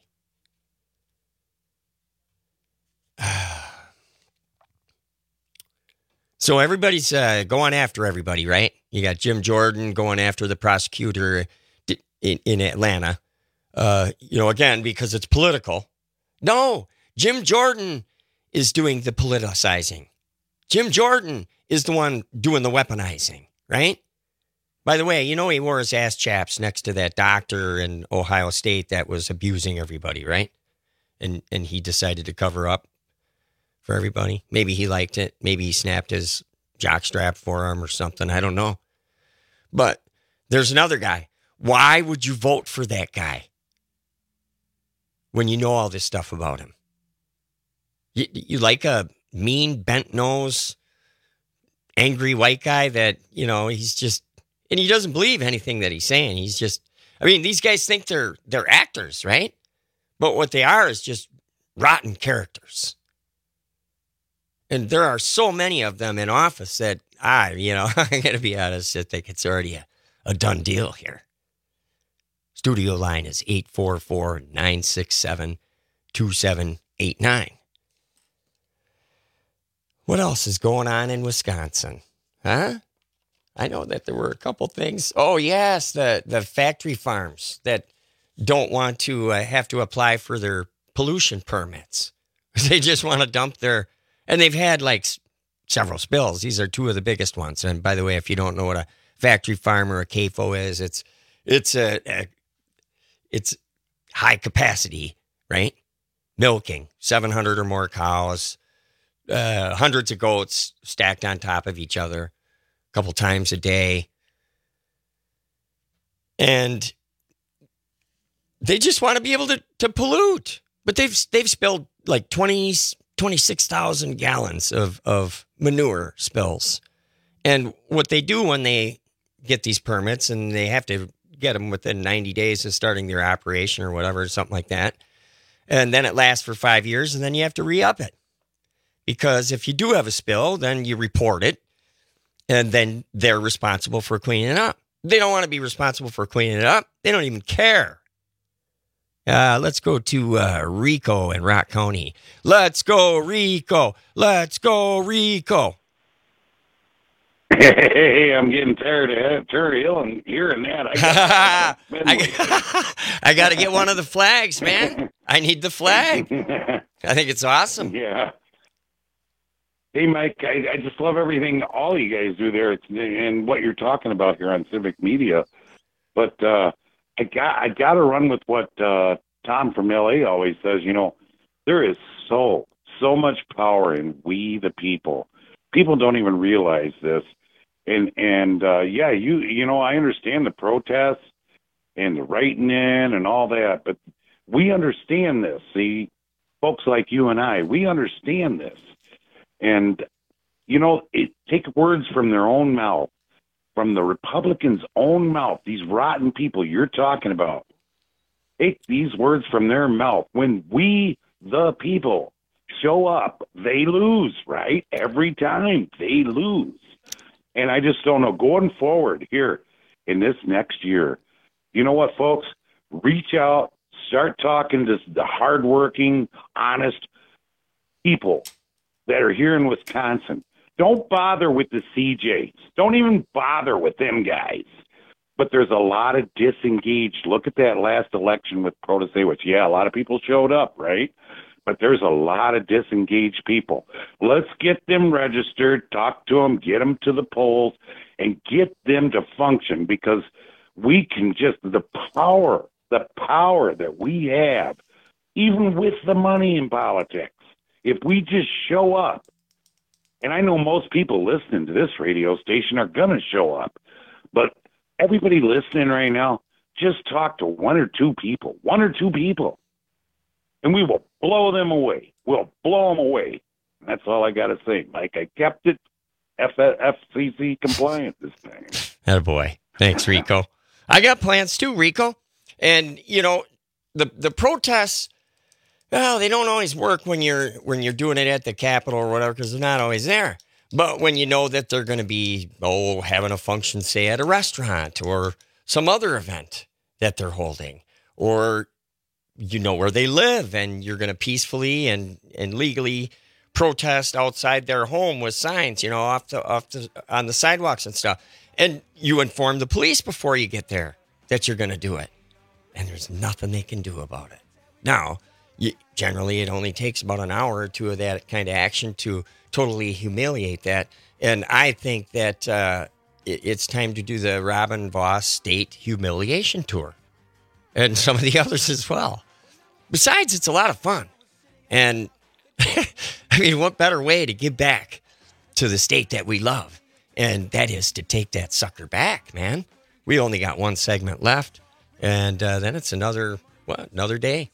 So everybody's uh, going after everybody, right? You got Jim Jordan going after the prosecutor in, in Atlanta. Uh, you know, again, because it's political. No, Jim Jordan is doing the politicizing. Jim Jordan is the one doing the weaponizing, right? By the way, you know he wore his ass chaps next to that doctor in Ohio State that was abusing everybody, right? And and he decided to cover up for everybody. Maybe he liked it. Maybe he snapped his jockstrap for him or something. I don't know. But there's another guy. Why would you vote for that guy when you know all this stuff about him? You, you like a mean, bent nose, angry white guy that, you know, he's just, and he doesn't believe anything that he's saying. He's just, I mean, these guys think they're they're actors, right? But what they are is just rotten characters. And there are so many of them in office that I, you know, I'm going to be honest, I think it's already a, a done deal here. Studio line is eight four four, nine six seven, two seven eight nine. What else is going on in Wisconsin? Huh? I know that there were a couple things. Oh, yes, the, the factory farms that don't want to uh, have to apply for their pollution permits. They just want to dump their, and they've had like s- several spills. These are two of the biggest ones. And by the way, if you don't know what a factory farm or a C A F O is, it's it's a, a it's high capacity, right? Milking, seven hundred or more cows, uh, hundreds of goats stacked on top of each other a couple times a day. And they just want to be able to, to pollute. But they've they've spilled like twenty, twenty-six thousand gallons of, of manure spills. And what they do when they get these permits, and they have to get them within ninety days of starting their operation or whatever, something like that. And then it lasts for five years, and then you have to re-up it. Because if you do have a spill, then you report it, and then they're responsible for cleaning it up. They don't want to be responsible for cleaning it up. They don't even care. Uh, let's go to uh, Rico in Rock County. Let's go, Rico. Let's go, Rico. Hey, I'm getting tired of tired of hearing that. I got, I, I got to get one of the flags, man. I need the flag. I think it's awesome. Yeah. Hey, Mike, I, I just love everything all you guys do there, it's, and what you're talking about here on Civic Media. But uh, I got I got to run with what uh, Tom from L A always says. You know, there is so so much power in we the people. People don't even realize this. And and uh, yeah, you you know, I understand the protests and the writing in and all that, but we understand this. See, folks like you and I, we understand this. And you know, it, take words from their own mouth, from the Republicans' own mouth. These rotten people you're talking about. Take these words from their mouth. When we the people show up, they lose, right? Every time they lose. And I just don't know. Going forward here in this next year, you know what, folks? Reach out, start talking to the hardworking, honest people that are here in Wisconsin. Don't bother with the C Js. Don't even bother with them guys. But there's a lot of disengaged. Look at that last election with Protasewicz. Yeah, a lot of people showed up, right? But there's a lot of disengaged people. Let's get them registered, talk to them, get them to the polls, and get them to function, because we can just, the power, the power that we have, even with the money in politics, if we just show up, and I know most people listening to this radio station are going to show up, but everybody listening right now, just talk to one or two people, one or two people. And we will blow them away. We'll blow them away. And that's all I got to say, Mike. I kept it F C C compliant this time. Attaboy. Thanks, Rico. I got plans too, Rico. And, you know, the the protests, well, they don't always work when you're when you're doing it at the Capitol or whatever, because they're not always there. But when you know that they're going to be, oh, having a function, say, at a restaurant or some other event that they're holding, or you know where they live, and you're going to peacefully and, and legally protest outside their home with signs, you know, off the off the on the sidewalks and stuff. And you inform the police before you get there that you're going to do it, and there's nothing they can do about it. Now, you, generally, it only takes about an hour or two of that kind of action to totally humiliate that. And I think that uh, it, it's time to do the Robin Vos State Humiliation Tour, and some of the others as well. Besides, it's a lot of fun. And, I mean, what better way to give back to the state that we love? And that is to take that sucker back, man. We only got one segment left. And uh, then it's another, what, another day.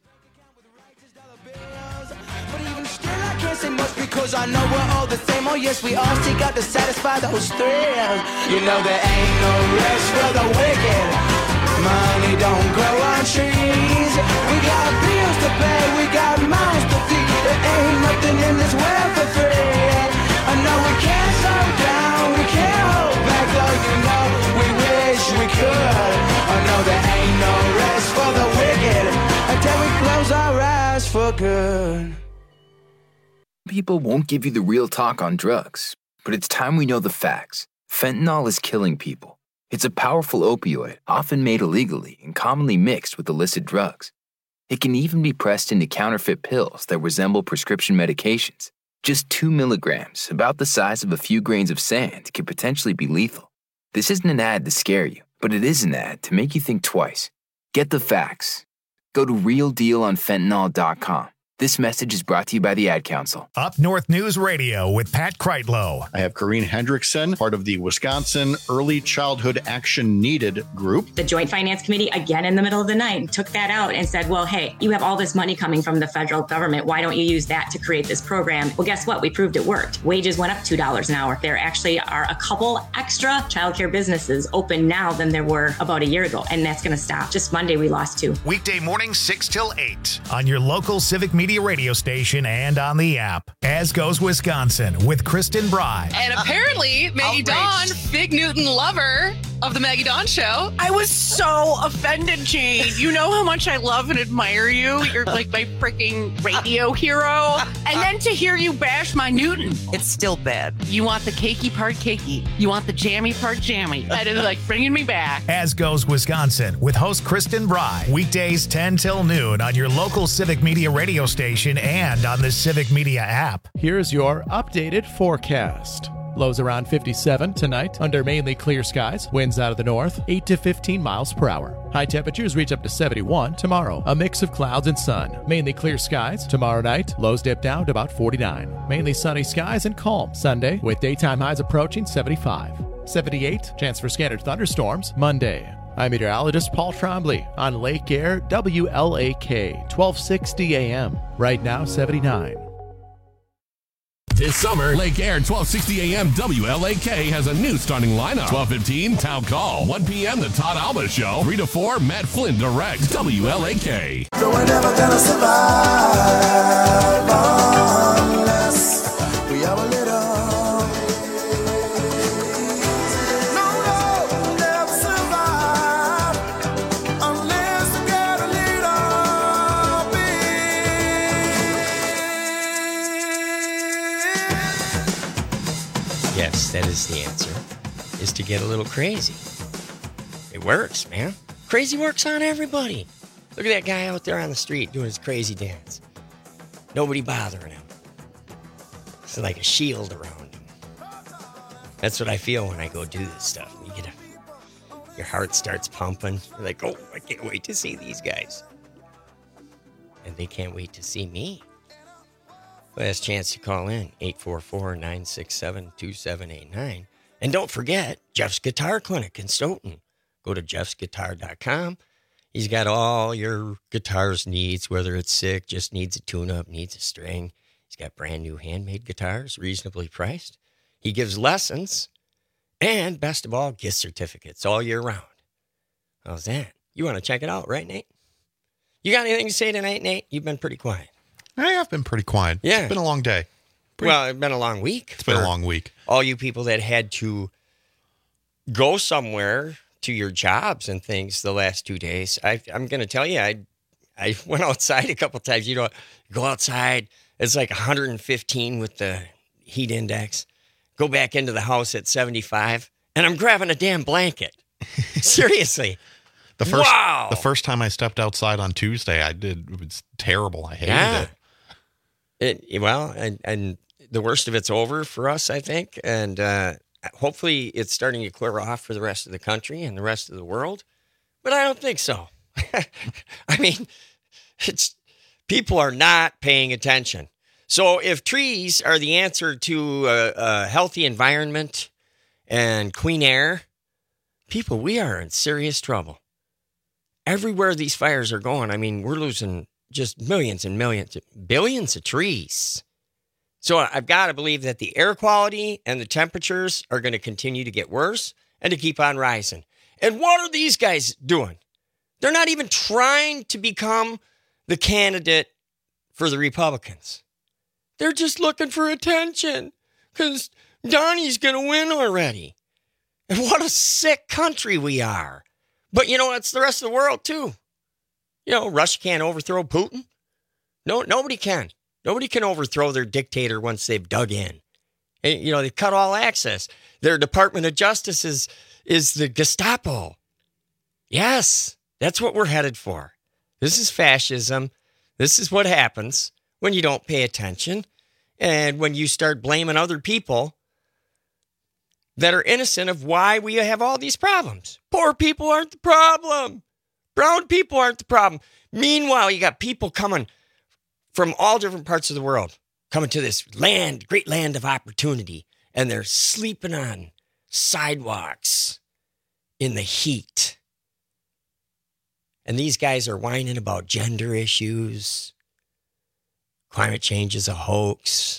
Because I know we're all the same. Oh yes, we all seek out to satisfy those thrills. You know there ain't no rest for the wicked. Money don't grow on trees. We got bills to pay, we got mouths to feed. There ain't nothing in this world for free. I know we can't slow down, we can't hold back, though you know we wish we could. I know there ain't no rest for the wicked until we close our eyes for good. People won't give you the real talk on drugs, but it's time we know the facts. Fentanyl is killing people. It's a powerful opioid, often made illegally and commonly mixed with illicit drugs. It can even be pressed into counterfeit pills that resemble prescription medications. Just two milligrams, about the size of a few grains of sand, can potentially be lethal. This isn't an ad to scare you, but it is an ad to make you think twice. Get the facts. Go to real deal on fentanyl dot com. This message is brought to you by the Ad Council. Up North News Radio with Pat Kreitlow. I have Corrine Hendrickson, part of the Wisconsin Early Childhood Action Needed group. The Joint Finance Committee, again in the middle of the night, took that out and said, well, hey, you have all this money coming from the federal government. Why don't you use that to create this program? Well, guess what? We proved it worked. Wages went up two dollars an hour. There actually are a couple extra childcare businesses open now than there were about a year ago, and that's going to stop. Just Monday, we lost two. Weekday mornings, six till eight on your local Civic Media radio station and on the app. As Goes Wisconsin with Kristen Bry. And apparently, Maggie Dawn, Big Newton lover of the Maggie Dawn Show. I was so offended, Jane. You know how much I love and admire you. You're like my freaking radio hero. And then to hear you bash my Newton. It's still bad. You want the cakey part cakey. You want the jammy part jammy. That is like bringing me back. As Goes Wisconsin with host Kristen Bry. Weekdays ten till noon on your local Civic Media radio station and on the Civic Media app. Here's your updated forecast. Lows around fifty-seven tonight under mainly clear skies. Winds out of the north, eight to fifteen miles per hour. High temperatures reach up to seventy-one tomorrow. A mix of clouds and sun. Mainly clear skies. Tomorrow night, lows dip down to about forty-nine. Mainly sunny skies and calm Sunday with daytime highs approaching seventy-five. seventy-eight, chance for scattered thunderstorms Monday. I'm meteorologist Paul Trombley on Lake Air W L A K, twelve sixty A M. Right now, seventy-nine. This summer, Lake Air twelve sixty A M W L A K has a new starting lineup. twelve fifteen, Town Call. one p.m., The Todd Alba Show. three to four, Matt Flynn directs. W L A K. So we're never gonna survive unless we have a little. Yes, that is the answer, is to get a little crazy. It works, man. Crazy works on everybody. Look at that guy out there on the street doing his crazy dance. Nobody bothering him. It's like a shield around him. That's what I feel when I go do this stuff. You get a, your heart starts pumping. You're like, oh, I can't wait to see these guys. And they can't wait to see me. Last chance to call in, eight four four, nine six seven, two seven eight nine. And don't forget, Jeff's Guitar Clinic in Stoughton. Go to jeffs guitar dot com. He's got all your guitars needs, whether it's sick, just needs a tune-up, needs a string. He's got brand new handmade guitars, reasonably priced. He gives lessons, and best of all, gift certificates all year round. How's that? You want to check it out, right, Nate? You got anything to say tonight, Nate? You've been pretty quiet. I have been pretty quiet. Yeah. It's been a long day. Pretty, well, it's been a long week. It's been a long week. All you people that had to go somewhere to your jobs and things the last two days. I, I'm going to tell you, I I went outside a couple times. You know, go outside. It's like one hundred fifteen with the heat index. Go back into the house at seventy-five, and I'm grabbing a damn blanket. Seriously. The first, wow. The first time I stepped outside on Tuesday, I did. It was terrible. I hated yeah. it. It, well, and, and the worst of it's over for us, I think. And uh, hopefully it's starting to clear off for the rest of the country and the rest of the world. But I don't think so. I mean, it's people are not paying attention. So if trees are the answer to a, a healthy environment and clean air, people, we are in serious trouble. Everywhere these fires are going, I mean, we're losing just millions and millions, billions of trees. So I've got to believe that the air quality and the temperatures are going to continue to get worse and to keep on rising. And what are these guys doing? They're not even trying to become the candidate for the Republicans. They're just looking for attention because Donnie's going to win already. And what a sick country we are. But you know, it's the rest of the world too. You know, Russia can't overthrow Putin. No, nobody can. Nobody can overthrow their dictator once they've dug in. And, you know, they've cut all access. Their Department of Justice is, is the Gestapo. Yes, that's what we're headed for. This is fascism. This is what happens when you don't pay attention and when you start blaming other people that are innocent of why we have all these problems. Poor people aren't the problem. Brown people aren't the problem. Meanwhile, you got people coming from all different parts of the world, coming to this land, great land of opportunity, and they're sleeping on sidewalks in the heat. And these guys are whining about gender issues. Climate change is a hoax.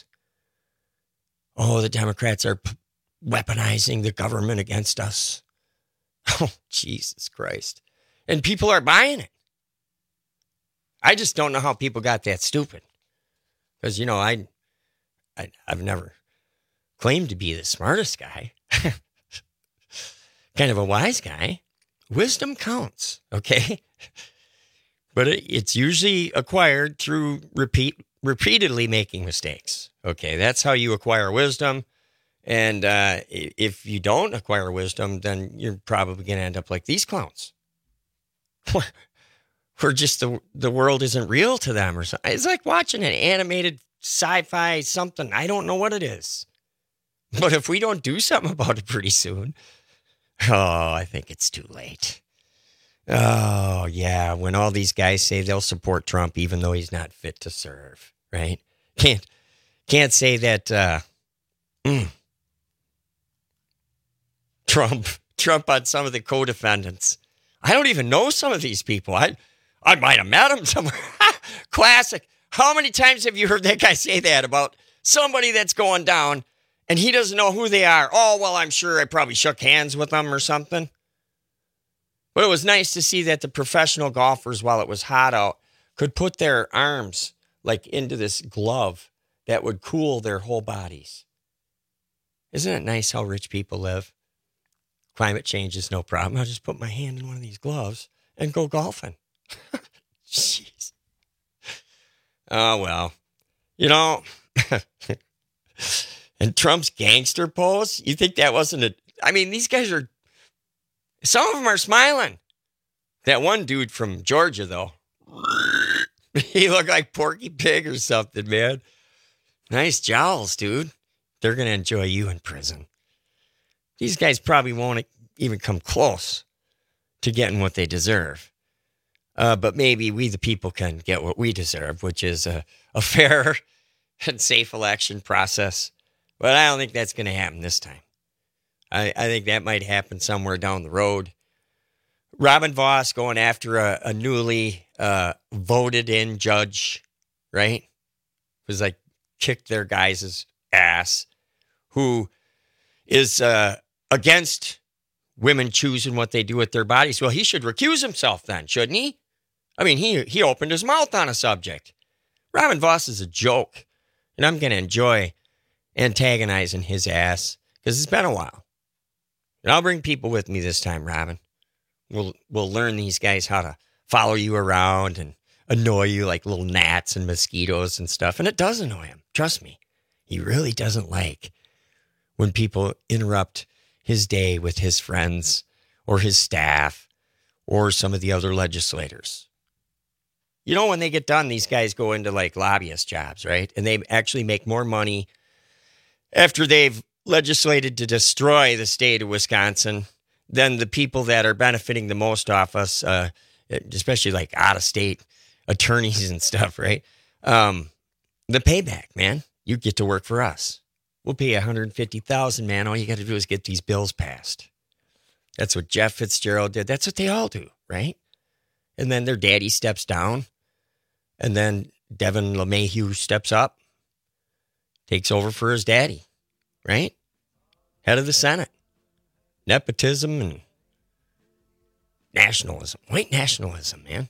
Oh, the Democrats are p- weaponizing the government against us. Oh, Jesus Christ. And people are buying it. I just don't know how people got that stupid. Because, you know, I, I, I've never claimed to be the smartest guy. Kind of a wise guy. Wisdom counts, okay? But it, it's usually acquired through repeat, repeatedly making mistakes. Okay, that's how you acquire wisdom. And uh, if you don't acquire wisdom, then you're probably going to end up like these clowns. Where just the the world isn't real to them or something. It's like watching an animated sci-fi something. I don't know what it is. But if we don't do something about it pretty soon, oh, I think it's too late. Oh, yeah, when all these guys say they'll support Trump even though he's not fit to serve, right? Can't can't say that uh, mm, Trump Trump on some of the co-defendants. I don't even know some of these people. I I might have met them somewhere. Classic. How many times have you heard that guy say that about somebody that's going down and he doesn't know who they are? Oh, well, I'm sure I probably shook hands with them or something. But it was nice to see that the professional golfers, while it was hot out, could put their arms like into this glove that would cool their whole bodies. Isn't it nice how rich people live? Climate change is no problem. I'll just put my hand in one of these gloves and go golfing. Jeez. Oh, well. You know, and Trump's gangster pose, you think that wasn't a... I mean, these guys are... Some of them are smiling. That one dude from Georgia, though. He looked like Porky Pig or something, man. Nice jowls, dude. They're going to enjoy you in prison. These guys probably won't even come close to getting what they deserve. Uh, but maybe we, the people, can get what we deserve, which is a, a fair and safe election process. But I don't think that's going to happen this time. I, I think that might happen somewhere down the road. Robin Vos going after a, a newly uh, voted-in judge, right? It was like kicked their guys' ass, who is uh, against women choosing what they do with their bodies. Well, he should recuse himself then, shouldn't he? I mean, he he opened his mouth on a subject. Robin Vos is a joke, and I'm going to enjoy antagonizing his ass because it's been a while. And I'll bring people with me this time, Robin. We'll we'll learn these guys how to follow you around and annoy you like little gnats and mosquitoes and stuff. And it does annoy him. Trust me. He really doesn't like when people interrupt his day with his friends or his staff or some of the other legislators. You know, when they get done, these guys go into like lobbyist jobs, right? And they actually make more money after they've legislated to destroy the state of Wisconsin than the people that are benefiting the most off us, uh, especially like out-of-state attorneys and stuff, right? Um, the payback, man. You get to work for us. We'll pay one hundred fifty thousand dollars, man. All you got to do is get these bills passed. That's what Jeff Fitzgerald did. That's what they all do, right? And then their daddy steps down. And then Devin LeMahieu steps up, takes over for his daddy, right? Head of the Senate. Nepotism and nationalism. White nationalism, man.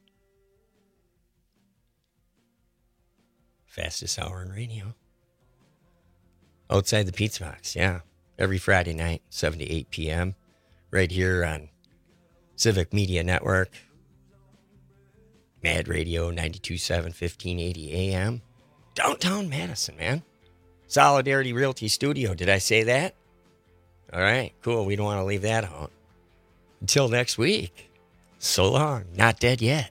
Fastest hour in radio. Outside the Pizza Box, yeah. Every Friday night, seven to eight p.m. Right here on Civic Media Network. Mad Radio, ninety-two point seven, fifteen eighty A M. Downtown Madison, man. Solidarity Realty Studio. Did I say that? All right, cool. We don't want to leave that out. Until next week. So long. Not dead yet.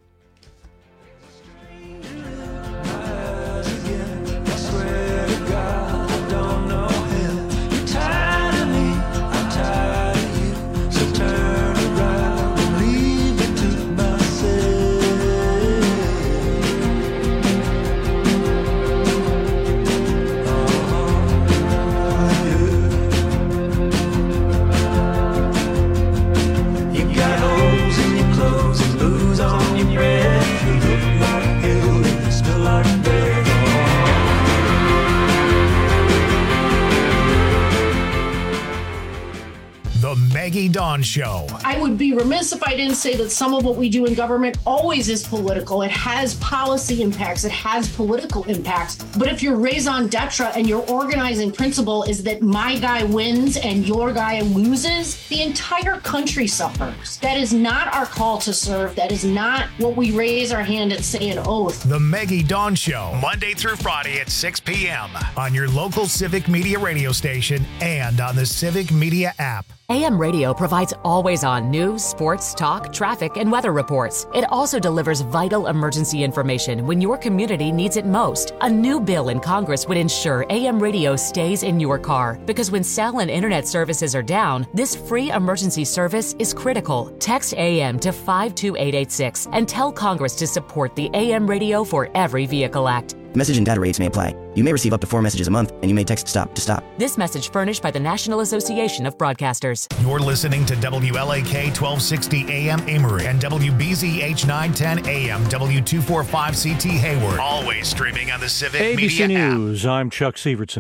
Maggie Dawn Show. I would be remiss if I didn't say that some of what we do in government always is political. It has policy impacts. It has political impacts. But if your raison d'etre and your organizing principle is that my guy wins and your guy loses, the entire country suffers. That is not our call to serve. That is not what we raise our hand and say an oath. The Maggie Dawn Show, Monday through Friday at six p.m. on your local Civic Media radio station and on the Civic Media app. A M Radio provides provides always-on news, sports, talk, traffic, and weather reports. It also delivers vital emergency information when your community needs it most. A new bill in Congress would ensure A M radio stays in your car, because when cell and internet services are down, this free emergency service is critical. Text A M to five two eight eight six and tell Congress to support the A M Radio for Every Vehicle Act. Message and data rates may apply. You may receive up to four messages a month, and you may text STOP to stop. This message furnished by the National Association of Broadcasters. You're listening to W L A K twelve sixty A M Amory and W B Z H nine ten A M W two forty-five C T Hayward. Always streaming on the Civic A B C Media app. News, I'm Chuck Severson.